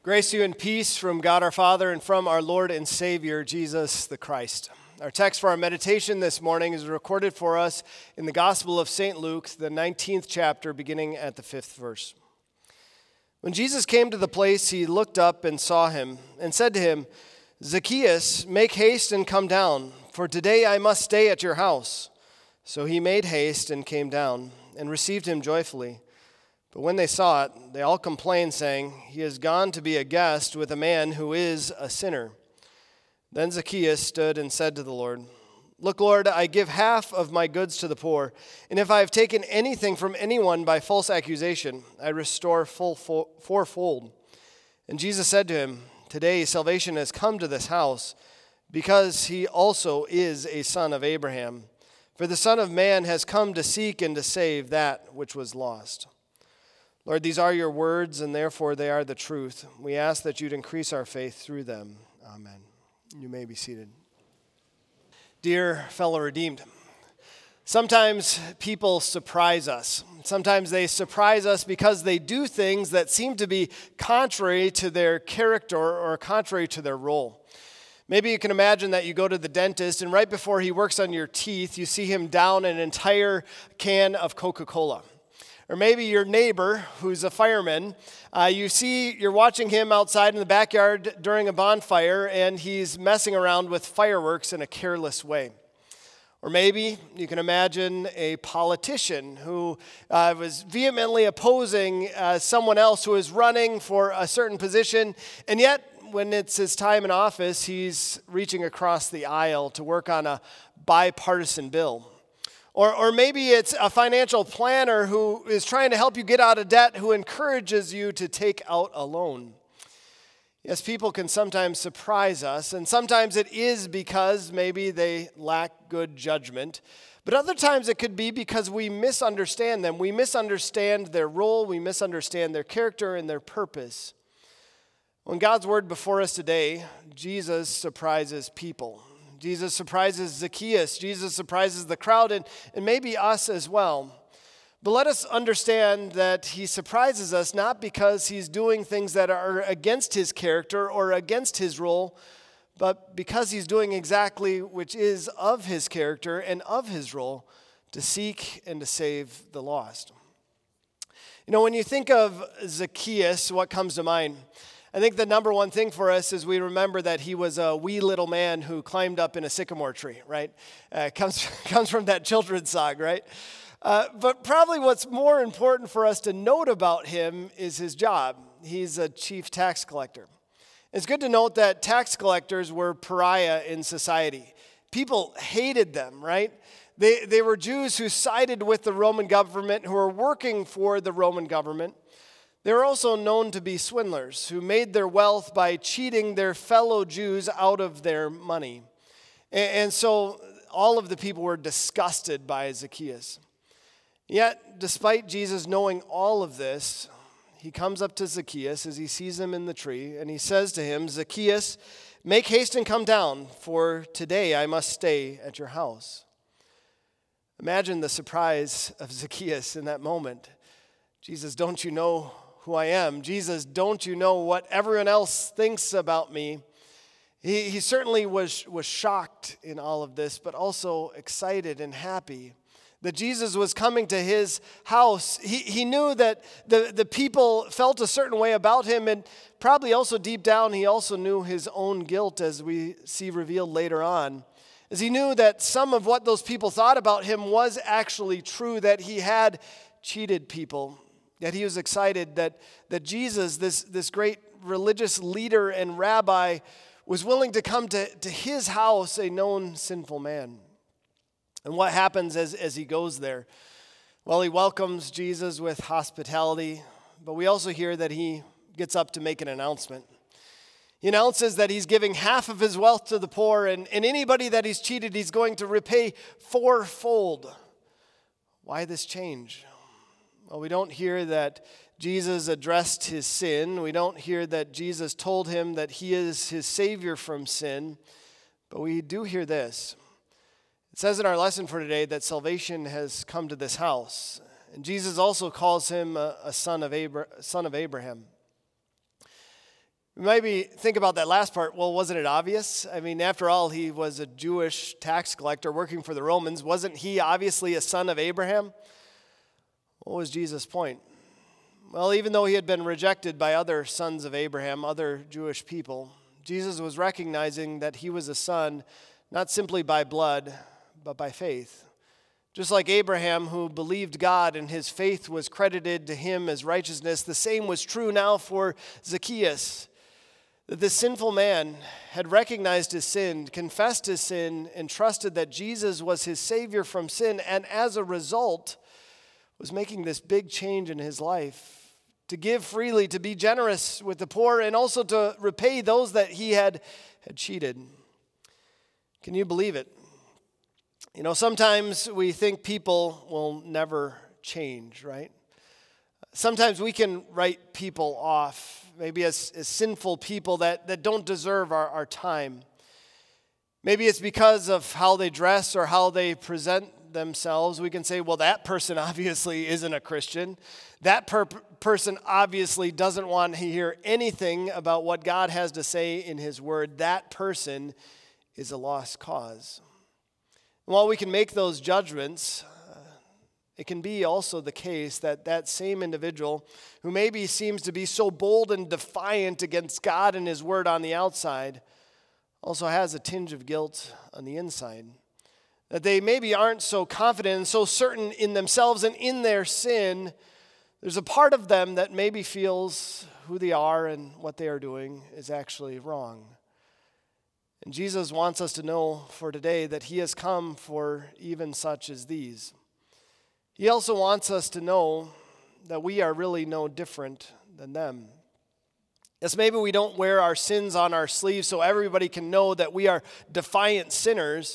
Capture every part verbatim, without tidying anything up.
Grace to you and peace from God our Father and from our Lord and Savior, Jesus the Christ. Our text for our meditation this morning is recorded for us in the Gospel of Saint Luke, the nineteenth chapter, beginning at the fifth verse. When Jesus came to the place, he looked up and saw him and said to him, "Zacchaeus, make haste and come down, for today I must stay at your house." So he made haste and came down and received him joyfully. But when they saw it, they all complained, saying, "He has gone to be a guest with a man who is a sinner." Then Zacchaeus stood and said to the Lord, "Look, Lord, I give half of my goods to the poor, and if I have taken anything from anyone by false accusation, I restore full fourfold." And Jesus said to him, "Today salvation has come to this house, because he also is a son of Abraham. For the Son of Man has come to seek and to save that which was lost." Lord, these are your words, and therefore they are the truth. We ask that you'd increase our faith through them. Amen. You may be seated. Dear fellow redeemed, sometimes people surprise us. Sometimes they surprise us because they do things that seem to be contrary to their character or contrary to their role. Maybe you can imagine that you go to the dentist, and right before he works on your teeth, you see him down an entire can of Coca-Cola. Or maybe your neighbor, who's a fireman, uh, you see, you're watching him outside in the backyard during a bonfire, and he's messing around with fireworks in a careless way. Or maybe you can imagine a politician who uh, was vehemently opposing uh, someone else who is running for a certain position, and yet when it's his time in office, he's reaching across the aisle to work on a bipartisan bill. Or, or maybe it's a financial planner who is trying to help you get out of debt, who encourages you to take out a loan. Yes, people can sometimes surprise us, and sometimes it is because maybe they lack good judgment. But other times it could be because we misunderstand them. We misunderstand their role, we misunderstand their character and their purpose. When God's word before us today, Jesus surprises people. Jesus surprises Zacchaeus. Jesus surprises the crowd and, and maybe us as well. But let us understand that he surprises us not because he's doing things that are against his character or against his role, but because he's doing exactly which is of his character and of his role, to seek and to save the lost. You know, when you think of Zacchaeus, what comes to mind? I think the number one thing for us is we remember that he was a wee little man who climbed up in a sycamore tree, right? Uh, comes, comes from that children's song, right? Uh, but probably what's more important for us to note about him is his job. He's a chief tax collector. It's good to note that tax collectors were pariah in society. People hated them, right? They, they were Jews who sided with the Roman government, who were working for the Roman government. They were also known to be swindlers who made their wealth by cheating their fellow Jews out of their money. And so all of the people were disgusted by Zacchaeus. Yet, despite Jesus knowing all of this, he comes up to Zacchaeus as he sees him in the tree, and he says to him, "Zacchaeus, make haste and come down, for today I must stay at your house." Imagine the surprise of Zacchaeus in that moment. "Jesus, don't you know who I am? Jesus, don't you know what everyone else thinks about me?" He, he certainly was, was shocked in all of this, but also excited and happy that Jesus was coming to his house. He, he knew that the, the people felt a certain way about him, and probably also deep down he also knew his own guilt, as we see revealed later on. As he knew that some of what those people thought about him was actually true, that he had cheated people. Yet he was excited that, that Jesus, this, this great religious leader and rabbi, was willing to come to, to his house, a known sinful man. And what happens as, as he goes there? Well, he welcomes Jesus with hospitality, but we also hear that he gets up to make an announcement. He announces that he's giving half of his wealth to the poor, and, and anybody that he's cheated, he's going to repay fourfold. Why this change? Well, we don't hear that Jesus addressed his sin. We don't hear that Jesus told him that he is his Savior from sin. But we do hear this. It says in our lesson for today that salvation has come to this house. And Jesus also calls him a, a son of Abra- son of Abraham. Maybe think about that last part. Well, wasn't it obvious? I mean, after all, he was a Jewish tax collector working for the Romans. Wasn't he obviously a son of Abraham? What was Jesus' point? Well, even though he had been rejected by other sons of Abraham, other Jewish people, Jesus was recognizing that he was a son not simply by blood, but by faith. Just like Abraham, who believed God and his faith was credited to him as righteousness, the same was true now for Zacchaeus. That this sinful man had recognized his sin, confessed his sin, and trusted that Jesus was his Savior from sin, and as a result, was making this big change in his life. To give freely, to be generous with the poor, and also to repay those that he had, had cheated. Can you believe it? You know, sometimes we think people will never change, right? Sometimes we can write people off, maybe as, as sinful people that, that don't deserve our, our time. Maybe it's because of how they dress or how they present themselves. We can say, well, that person obviously isn't a Christian. That per- person obviously doesn't want to hear anything about what God has to say in his word. That person is a lost cause. And while we can make those judgments, it can be also the case that that same individual who maybe seems to be so bold and defiant against God and his word on the outside also has a tinge of guilt on the inside. That they maybe aren't so confident and so certain in themselves and in their sin. There's a part of them that maybe feels who they are and what they are doing is actually wrong. And Jesus wants us to know for today that he has come for even such as these. He also wants us to know that we are really no different than them. Yes, maybe we don't wear our sins on our sleeves so everybody can know that we are defiant sinners.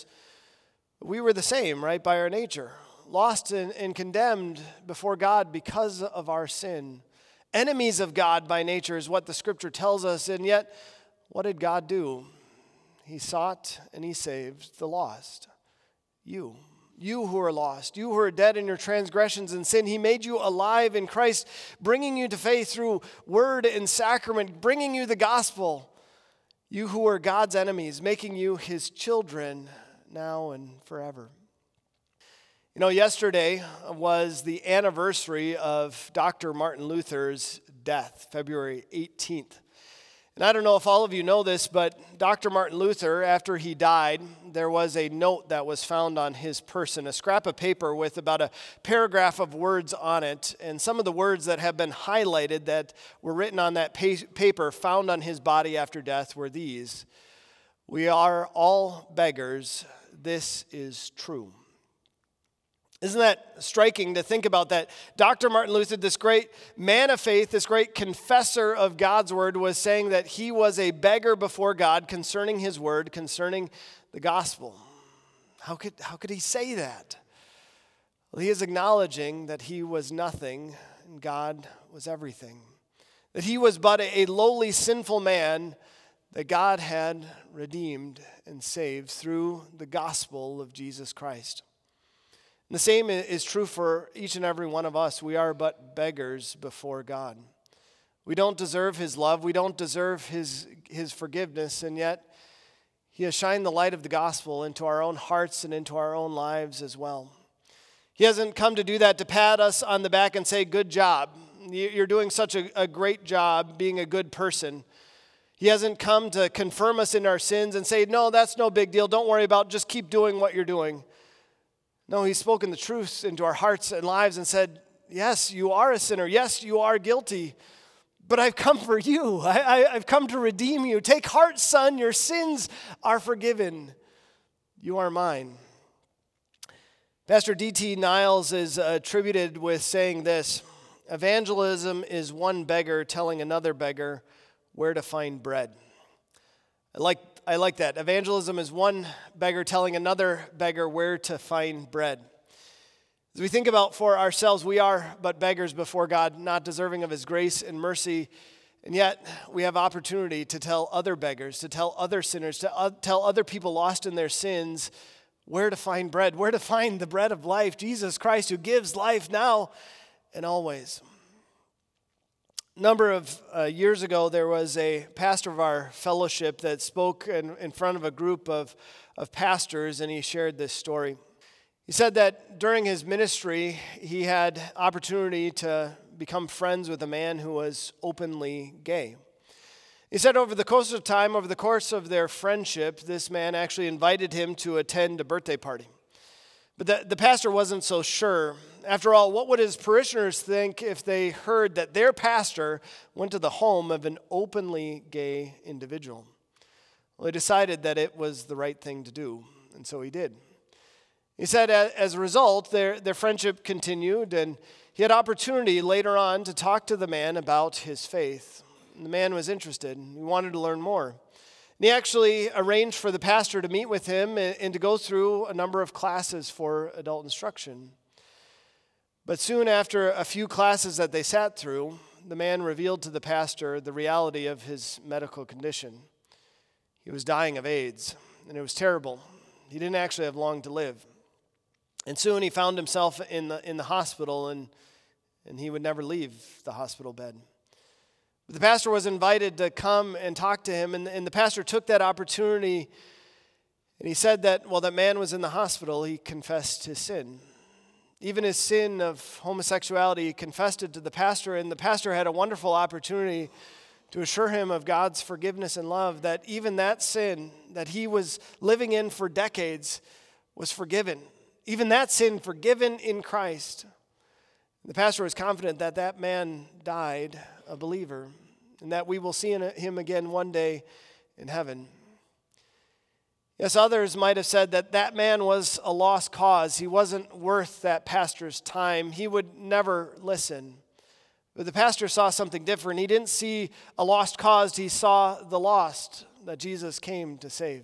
We were the same, right, by our nature. Lost and, and condemned before God because of our sin. Enemies of God by nature is what the scripture tells us. And yet, what did God do? He sought and he saved the lost. You. You who are lost, you who are dead in your transgressions and sin, he made you alive in Christ, bringing you to faith through word and sacrament, bringing you the gospel. You who are God's enemies, making you his children now and forever. You know, yesterday was the anniversary of Doctor Martin Luther's death, February eighteenth. And I don't know if all of you know this, but Doctor Martin Luther, after he died, there was a note that was found on his person, a scrap of paper with about a paragraph of words on it. And some of the words that have been highlighted that were written on that pa- paper found on his body after death were these: "We are all beggars. This is true." Isn't that striking to think about that? Doctor Martin Luther, this great man of faith, this great confessor of God's word, was saying that he was a beggar before God concerning his word, concerning the gospel. How could, how could he say that? Well, he is acknowledging that he was nothing and God was everything. That he was but a, a lowly, sinful man that God had redeemed and saved through the gospel of Jesus Christ. And the same is true for each and every one of us. We are but beggars before God. We don't deserve his love. We don't deserve his, his forgiveness. And yet, he has shined the light of the gospel into our own hearts and into our own lives as well. He hasn't come to do that to pat us on the back and say, "Good job. You're doing such a, a great job being a good person." He hasn't come to confirm us in our sins and say, "No, that's no big deal. Don't worry about it. Just keep doing what you're doing." No, he's spoken the truth into our hearts and lives and said, "Yes, you are a sinner. Yes, you are guilty. But I've come for you. I, I, I've come to redeem you. Take heart, son. Your sins are forgiven. You are mine." Pastor D T Niles is attributed with saying this: "Evangelism is one beggar telling another beggar where to find bread." I like I like that. Evangelism is one beggar telling another beggar where to find bread. As we think about for ourselves, we are but beggars before God, not deserving of his grace and mercy, and yet we have opportunity to tell other beggars, to tell other sinners, to uh, tell other people lost in their sins where to find bread, where to find the bread of life, Jesus Christ, who gives life now and always. A number of uh, years ago, there was a pastor of our fellowship that spoke in, in front of a group of, of pastors, and he shared this story. He said that during his ministry, he had opportunity to become friends with a man who was openly gay. He said over the course of time, over the course of their friendship, this man actually invited him to attend a birthday party. But the, the pastor wasn't so sure. After all, what would his parishioners think if they heard that their pastor went to the home of an openly gay individual? Well, he decided that it was the right thing to do, and so he did. He said as a result, their, their friendship continued, and he had opportunity later on to talk to the man about his faith. And the man was interested, and he wanted to learn more. And he actually arranged for the pastor to meet with him and, and to go through a number of classes for adult instruction. But soon after a few classes that they sat through, the man revealed to the pastor the reality of his medical condition. He was dying of AIDS, and it was terrible. He didn't actually have long to live. And soon he found himself in the in the hospital, and, and he would never leave the hospital bed. But the pastor was invited to come and talk to him, and, and the pastor took that opportunity, and he said that while that man was in the hospital, he confessed his sin. Even his sin of homosexuality, he confessed it to the pastor, and the pastor had a wonderful opportunity to assure him of God's forgiveness and love, that even that sin that he was living in for decades was forgiven. Even that sin forgiven in Christ. The pastor was confident that that man died a believer, and that we will see him again one day in heaven. Yes, others might have said that that man was a lost cause. He wasn't worth that pastor's time. He would never listen. But the pastor saw something different. He didn't see a lost cause. He saw the lost that Jesus came to save.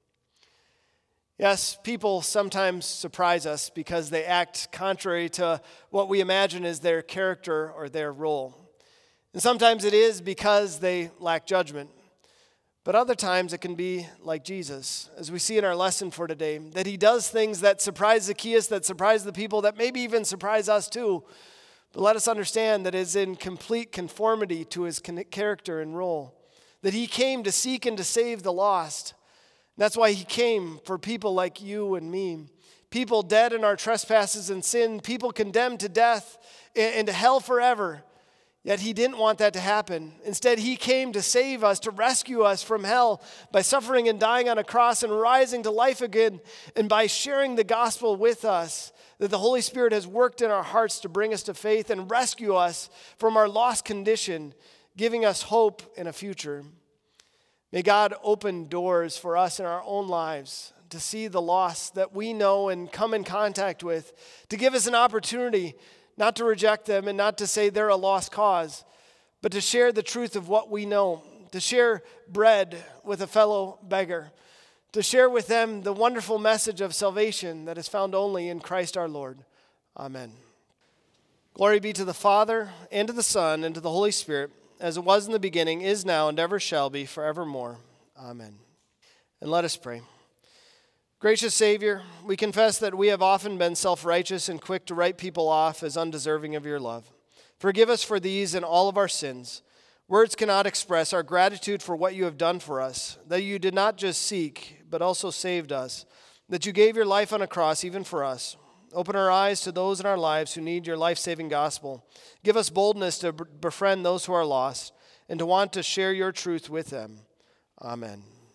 Yes, people sometimes surprise us because they act contrary to what we imagine is their character or their role. And sometimes it is because they lack judgment. But other times it can be like Jesus, as we see in our lesson for today, that he does things that surprise Zacchaeus, that surprise the people, that maybe even surprise us too. But let us understand that it is in complete conformity to his character and role, that he came to seek and to save the lost. That's why he came for people like you and me, people dead in our trespasses and sin, people condemned to death and to hell forever. Yet he didn't want that to happen. Instead, he came to save us, to rescue us from hell by suffering and dying on a cross and rising to life again, and by sharing the gospel with us, that the Holy Spirit has worked in our hearts to bring us to faith and rescue us from our lost condition, giving us hope and a future. May God open doors for us in our own lives to see the lost that we know and come in contact with, to give us an opportunity not to reject them and not to say they're a lost cause, but to share the truth of what we know, to share bread with a fellow beggar, to share with them the wonderful message of salvation that is found only in Christ our Lord. Amen. Glory be to the Father, and to the Son, and to the Holy Spirit, as it was in the beginning, is now, and ever shall be, forevermore. Amen. And let us pray. Gracious Savior, we confess that we have often been self-righteous and quick to write people off as undeserving of your love. Forgive us for these and all of our sins. Words cannot express our gratitude for what you have done for us, that you did not just seek, but also saved us, that you gave your life on a cross even for us. Open our eyes to those in our lives who need your life-saving gospel. Give us boldness to befriend those who are lost and to want to share your truth with them. Amen.